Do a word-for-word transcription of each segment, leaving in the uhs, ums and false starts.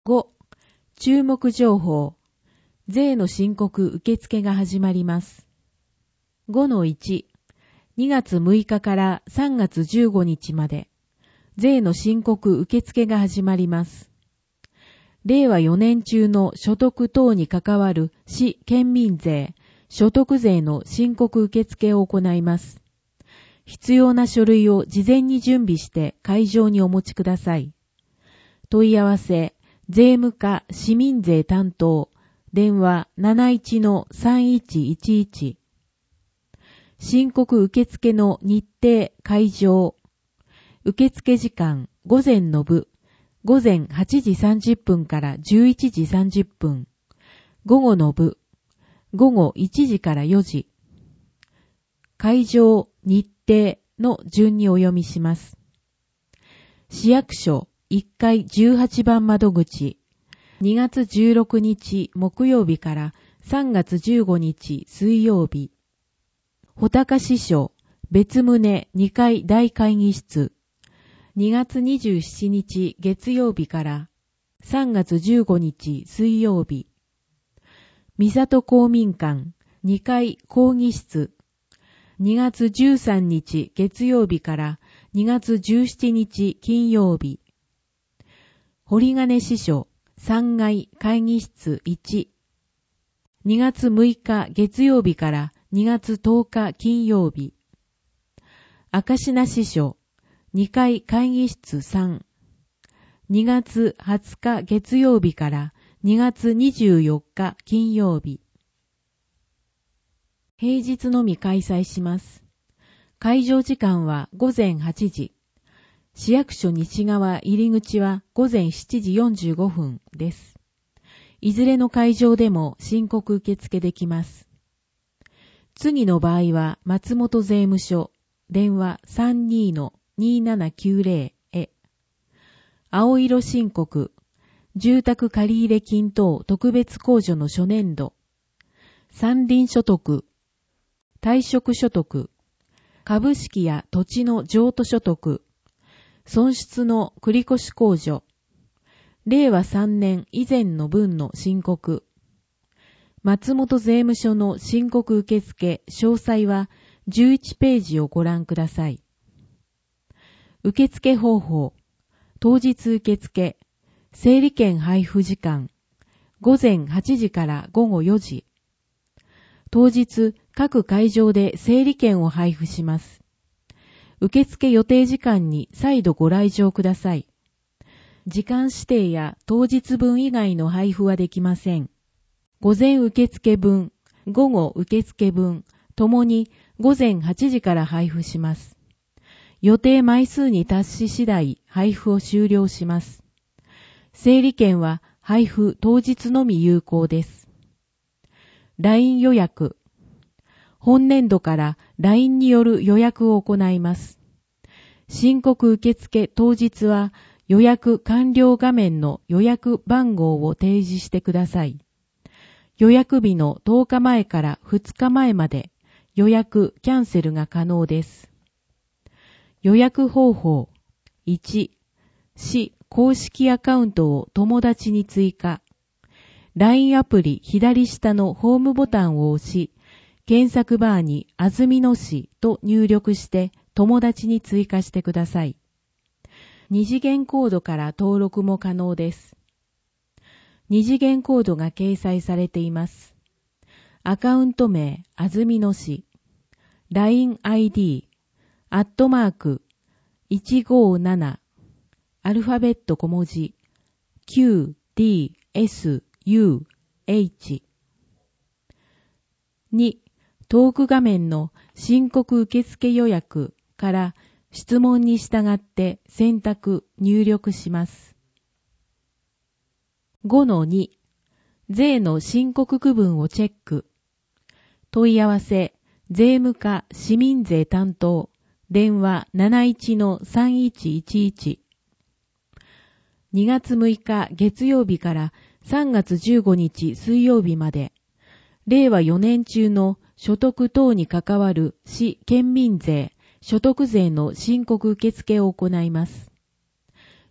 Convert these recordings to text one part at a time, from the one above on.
ご. 注目情報。税の申告受付が始まります。ごのいち. にがつむいかからさんがつじゅうごにちまで、税の申告受付が始まります。れいわよねん中の所得等に関わる市県民税、所得税の申告受付を行います。必要な書類を事前に準備して会場にお持ちください。問い合わせ、税務課市民税担当、電話 なないちのさんいちいちいち。申告受付の日程、会場。受付時間、午前の部、午前はちじさんじゅっぷんからじゅういちじさんじゅっぷん。午後の部、午後いちじからよじ。会場、日程の順にお読みします。市役所いっかいじゅうはちばん窓口、にがつじゅうろくにち木曜日からさんがつじゅうごにち水曜日。穂高支所別棟にかい大会議室、にがつにじゅうしちにち月曜日からさんがつじゅうごにち水曜日。三郷公民館にかい講義室、にがつじゅうさんにち月曜日からにがつじゅうしちにち金曜日。堀金支所さんがい会議室いち、にがつむいか月曜日からにがつとおか金曜日。明石名支所にかい会議室さん、にがつはつか月曜日からにがつにじゅうよっか金曜日。平日のみ開催します。会場時間はごぜんはちじ。市役所西側入り口はごぜんしちじよんじゅうごふんです。いずれの会場でも申告受付できます。次の場合は松本税務署、電話 さんにのにななきゅうぜろ へ。青色申告、住宅借入金等特別控除の初年度、山林所得、退職所得、株式や土地の譲渡所得、損失の繰越控除、れいわさんねん以前の分の申告。松本税務署の申告受付詳細はじゅういちページをご覧ください。受付方法、当日受付、整理券配布時間、ごぜんはちじからごごよじ。当日各会場で整理券を配布します。受付予定時間に再度ご来場ください。時間指定や当日分以外の配布はできません。午前受付分、午後受付分、ともにごぜんはちじから配布します。予定枚数に達し次第配布を終了します。整理券は配布当日のみ有効です。ライン 予約。本年度から ライン による予約を行います。申告受付当日は予約完了画面の予約番号を提示してください。予約日のとおかまえからふつかまえまで予約キャンセルが可能です。予約方法。いち. 市公式アカウントを友達に追加。ライン アプリ左下のホームボタンを押し、検索バーに安曇野市と入力して友達に追加してください。二次元コードから登録も可能です。二次元コードが掲載されています。アカウント名、安曇野市。ライン アイディー、アットマーク、いちごなな、アルファベット小文字、キューディーエスユーエイチ。に. トーク画面の申告受付予約から質問に従って選択、入力します。ごのに. 税の申告区分をチェック。問い合わせ、税務課市民税担当、電話 なないちのさんいちいちいち。にがつむいか月曜日からさんがつじゅうごにち水曜日まで、れいわよねん中の所得等に関わる市県民税、所得税の申告受付を行います。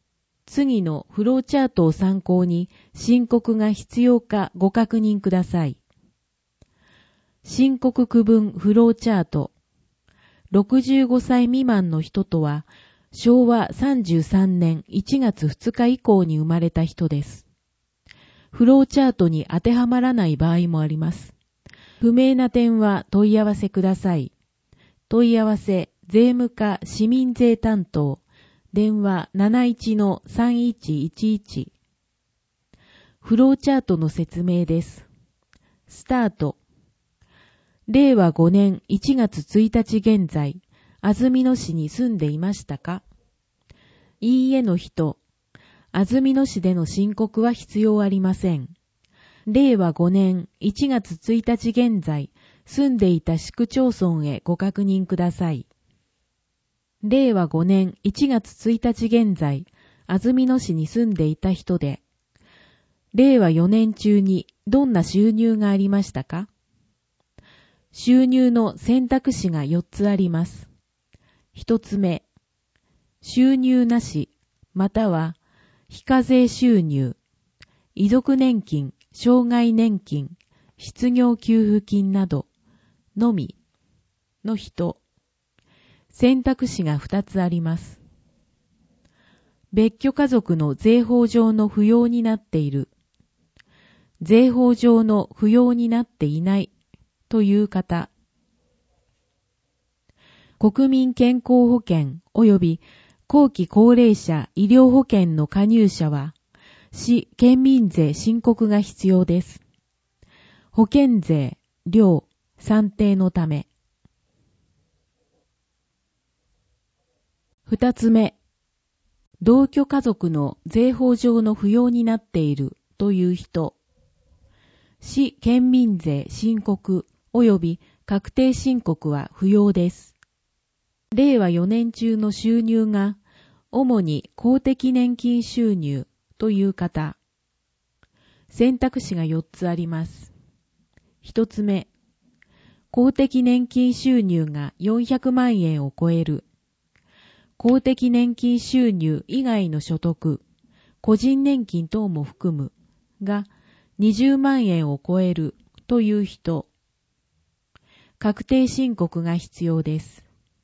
次のフローチャートを参考に申告が必要かご確認ください。申告区分フローチャート。ろくじゅうごさい未満の人とは、しょうわさんじゅうさんねんいちがつふつか以降に生まれた人です。フローチャートに当てはまらない場合もあります。不明な点は問い合わせください。問い合わせ、税務課市民税担当、電話 なないちのさんいちいちいち。フローチャートの説明です。スタート。れいわごねんいちがつついたち現在、安曇野市に住んでいましたか？いいえの人。安曇野市での申告は必要ありません。れいわごねんいちがつついたち現在、住んでいた市区町村へご確認ください。れいわごねんいちがつついたち現在、安曇野市に住んでいた人で、れいわよねん中にどんな収入がありましたか？収入の選択肢がよっつあります。ひとつめ、収入なし、または非課税収入、遺族年金、障害年金、失業給付金などのみの人。選択肢がふたつあります。別居家族の税法上の扶養になっている、税法上の扶養になっていないという方。国民健康保険及び後期高齢者医療保険の加入者は、市県民税申告が必要です。保険税、料、算定のため。二つ目、同居家族の税法上の扶養になっているという人。市県民税申告及び確定申告は不要です。れいわよねん中の収入が主に公的年金収入という方。選択肢がよっつあります。一つ目、公的年金収入がよんひゃくまんえんを超える。公的年金収入以外の所得、個人年金等も含むがにじゅうまんえんを超えるという人。確定申告が必要です。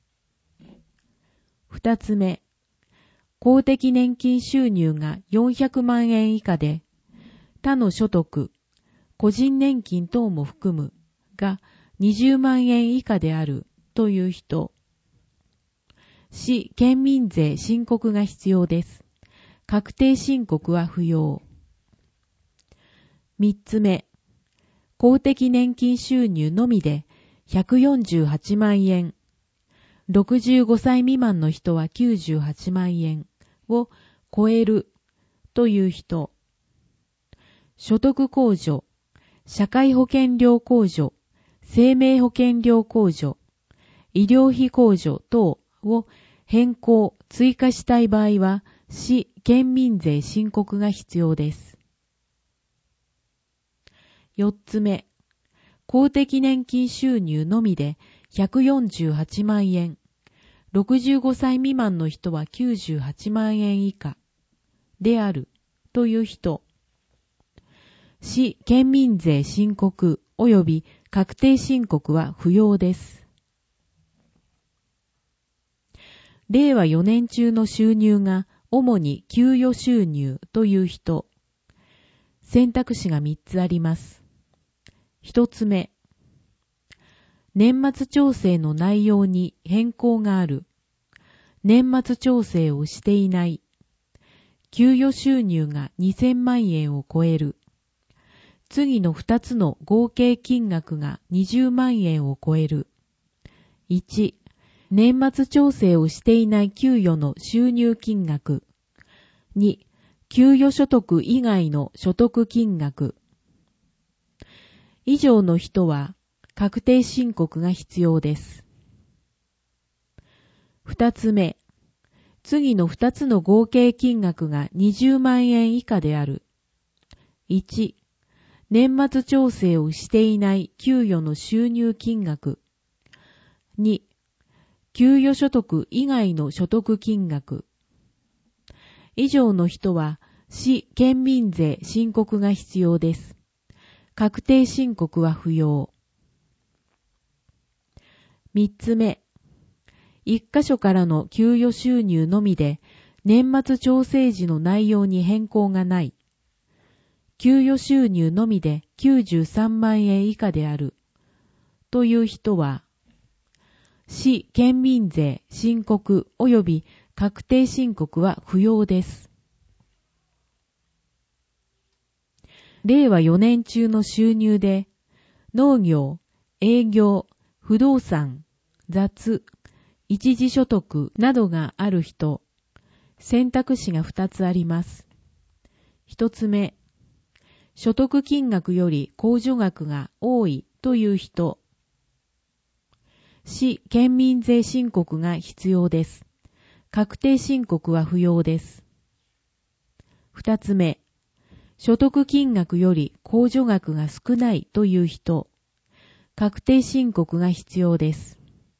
二つ目、公的年金収入がよんひゃくまんえん以下で、他の所得、個人年金等も含むがにじゅうまんえん以下であるという人。市県民税申告が必要です。確定申告は不要。三つ目、公的年金収入のみでひゃくよんじゅうはちまんえん、ろくじゅうごさい未満の人はきゅうじゅうはちまんえんを超えるという人。所得控除、社会保険料控除、生命保険料控除、医療費控除等を変更、追加したい場合は、市県民税申告が必要です。四つ目、公的年金収入のみでひゃくよんじゅうはちまんえん、ろくじゅうごさい未満の人はきゅうじゅうはちまんえん以下であるという人。市県民税申告及び確定申告は不要です。れいわよねん中の収入が主に給与収入という人。選択肢がみっつあります。一つ目、年末調整の内容に変更がある。年末調整をしていない。給与収入がにせんまんえんを超える。次のふたつの合計金額がにじゅうまんえんを超える。いち、年末調整をしていない給与の収入金額。に、給与所得以外の所得金額。以上の人は確定申告が必要です。二つ目、次の二つの合計金額がにじゅうまんえん以下である。いち、年末調整をしていない給与の収入金額。に、給与所得以外の所得金額。 以上の人は市県民税申告が必要です。確定申告は不要。三つ目、一箇所からの給与収入のみで年末調整時の内容に変更がない。給与収入のみできゅうじゅうさんまんえん以下であるという人は、市県民税申告及び確定申告は不要です。れいわよねん中の収入で農業、営業、不動産、雑、一時所得などがある人、選択肢がふたつあります。一つ目、所得金額より控除額が多いという人、市県民税申告が必要です。確定申告は不要です。二つ目、所得金額より控除額が少ないという人、確定申告が必要です。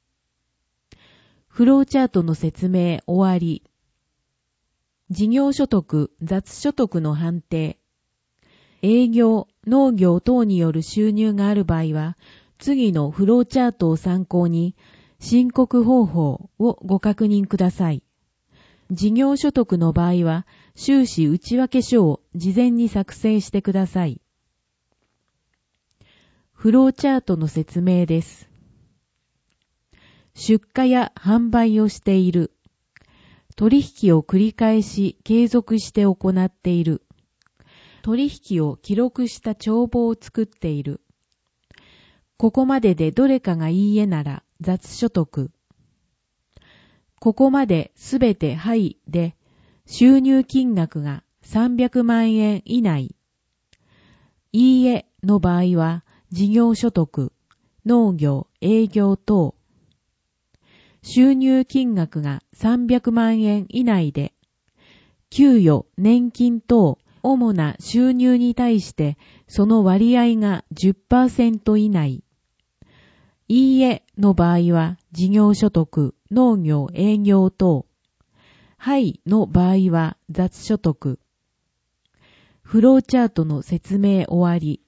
フローチャートの説明終わり。事業所得、雑所得の判定。営業、農業等による収入がある場合は、次のフローチャートを参考に、申告方法をご確認ください。事業所得の場合は、収支内訳書を事前に作成してください。フローチャートの説明です。出荷や販売をしている。取引を繰り返し継続して行っている。取引を記録した帳簿を作っている。ここまででどれかがいいえなら雑所得。ここまですべてはいで収入金額がさんびゃくまんえん以内。いいえの場合は事業所得、農業、営業等。収入金額がさんびゃくまんえん以内で、給与、年金等、主な収入に対してその割合が じゅっパーセント 以内。いいえの場合は事業所得、農業、営業等。はいの場合は雑所得。フローチャートの説明終わり。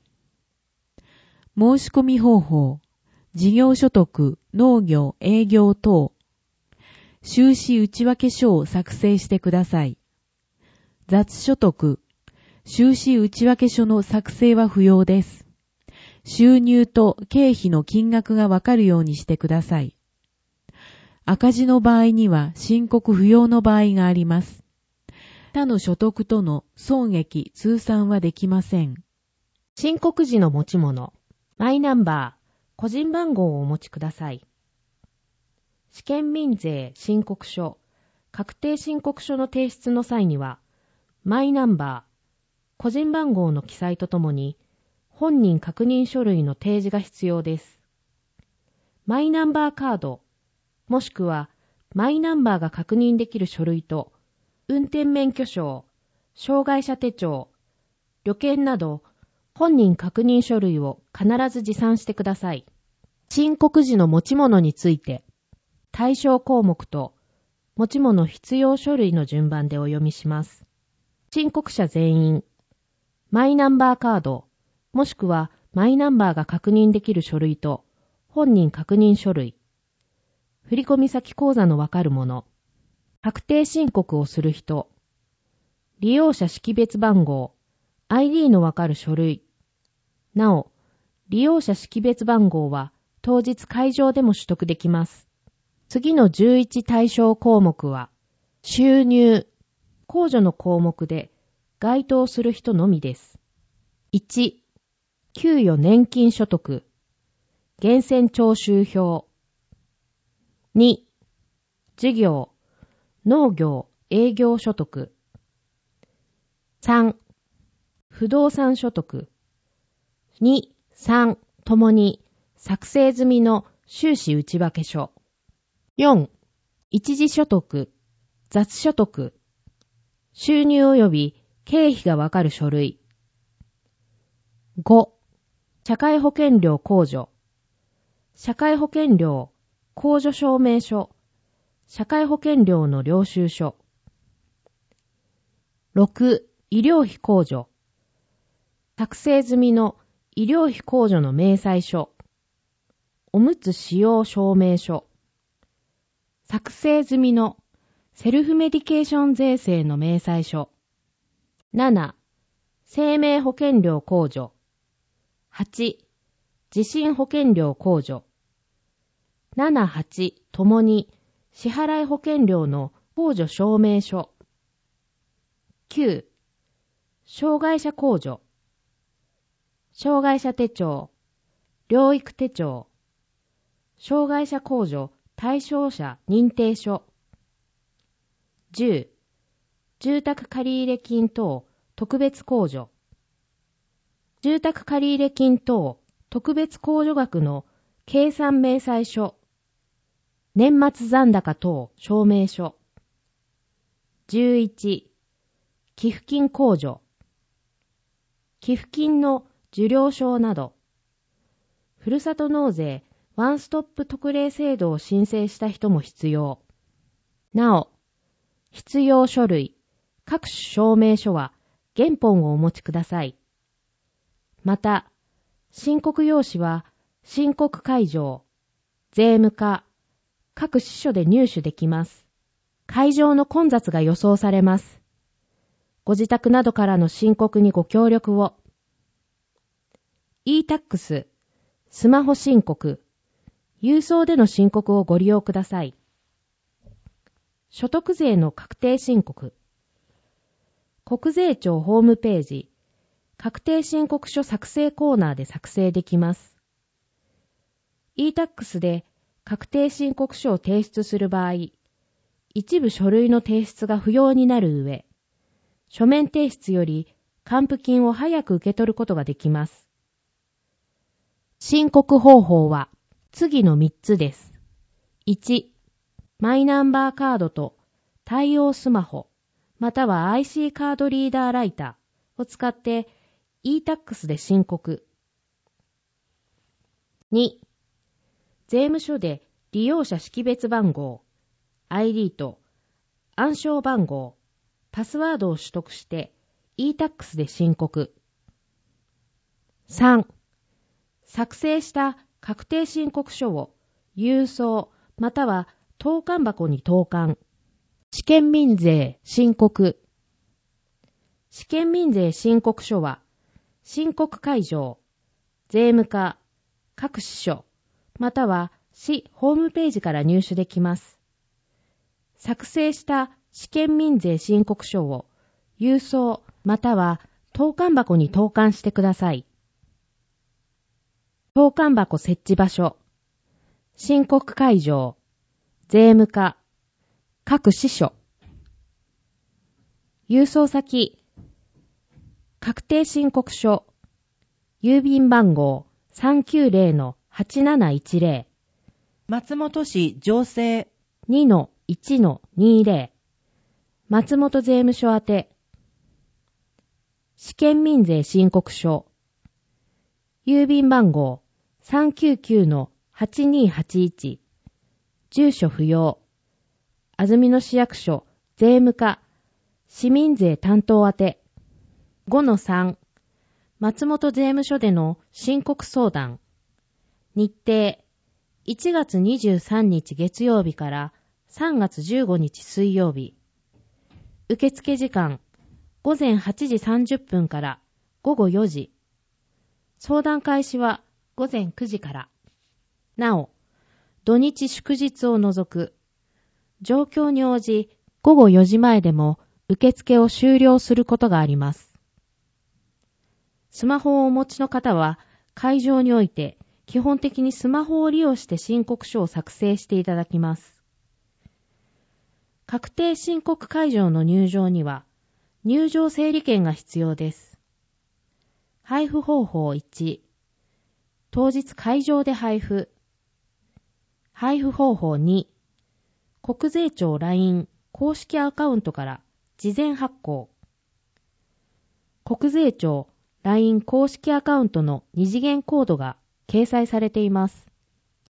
申し込み方法。事業所得、農業、営業等。収支内訳書を作成してください。雑所得。収支内訳書の作成は不要です。収入と経費の金額がわかるようにしてください。赤字の場合には申告不要の場合があります。他の所得との損益通算はできません。 申告時の持ち物、マイナンバー、個人番号をお持ちください。市県民税申告書、確定申告書の提出の際には、マイナンバー、個人番号の記載とともに、本人確認書類の提示が必要です。マイナンバーカード、もしくはマイナンバーが確認できる書類と、運転免許証、障害者手帳、旅券など、本人確認書類を必ず持参してください。申告時の持ち物について、対象項目と持ち物必要書類の順番でお読みします。申告者全員、マイナンバーカード、もしくはマイナンバーが確認できる書類と本人確認書類、振込先口座のわかるもの、確定申告をする人、利用者識別番号、アイディー のわかる書類。なお、利用者識別番号は当日会場でも取得できます。次のじゅういち対象項目は、収入、控除の項目で該当する人のみです。いち、給与年金所得、源泉徴収票。に、事業、農業、営業所得。さん、不動産所得。に、さんともに作成済みの収支内訳書。よん、一時所得、雑所得。収入及び経費がわかる書類。ご、社会保険料控除。社会保険料控除証明書。社会保険料の領収書。 ろく、医療費控除。作成済みの医療費控除の明細書。おむつ使用証明書。作成済みのセルフメディケーション税制の明細書。なな、生命保険料控除。はち、地震保険料控除。なな、はちともに支払い保険料の控除証明書。きゅう、障害者控除。障害者手帳、療育手帳、障害者控除対象者認定書。じゅう、住宅借入金等特別控除。住宅借入金等特別控除額の計算明細書。年末残高等証明書。じゅういち、寄付金控除。寄付金の受領証など、ふるさと納税ワンストップ特例制度を申請した人も必要。なお、必要書類、各種証明書は原本をお持ちください。また、申告用紙は申告会場、税務課、各支所で入手できます。会場の混雑が予想されます。ご自宅などからの申告にご協力を。e-タックス、スマホ申告、郵送での申告をご利用ください。所得税の確定申告。国税庁ホームページ、確定申告書作成コーナーで作成できます。e-タックス で確定申告書を提出する場合、一部書類の提出が不要になる上、書面提出より還付金を早く受け取ることができます。申告方法は次のみっつです。いち、マイナンバーカードと対応スマホ、または アイシー カードリーダーライターを使って e-タックス で申告。に、税務署で利用者識別番号、アイディー と暗証番号、パスワードを取得して e-タックス で申告。さん、作成した確定申告書を郵送または投函箱に投函。試験民税申告。試験民税申告書は申告会場、税務課、各支所または市ホームページから入手できます。作成した試験民税申告書を郵送または投函箱に投函してください。投函箱設置場所、申告会場、税務課、各支所。郵送先、確定申告書、郵便番号 さんきゅうゼロのはちなないちゼロ、 松本市城西にのいちのにゼロ、松本税務署宛て。試験民税申告書、郵便番号 さんきゅうきゅうのはちにはちいち、住所不要、安曇野市役所税務課市民税担当宛て。ごのさん、松本税務署での申告相談。日程、いちがつにじゅうさんにち月曜日からさんがつじゅうごにち水曜日。受付時間、ごぜんはちじさんじゅっぷんからごごよじ。相談開始はごぜんくじから。なお、土日祝日を除く。状況に応じごごよじまえでも受付を終了することがあります。スマホをお持ちの方は会場において基本的にスマホを利用して申告書を作成していただきます。確定申告会場の入場には入場整理券が必要です。配布方法いち、当日会場で配布。配布方法に、国税庁 ライン 公式アカウントから事前発行。国税庁 ライン 公式アカウントの二次元コードが掲載されています。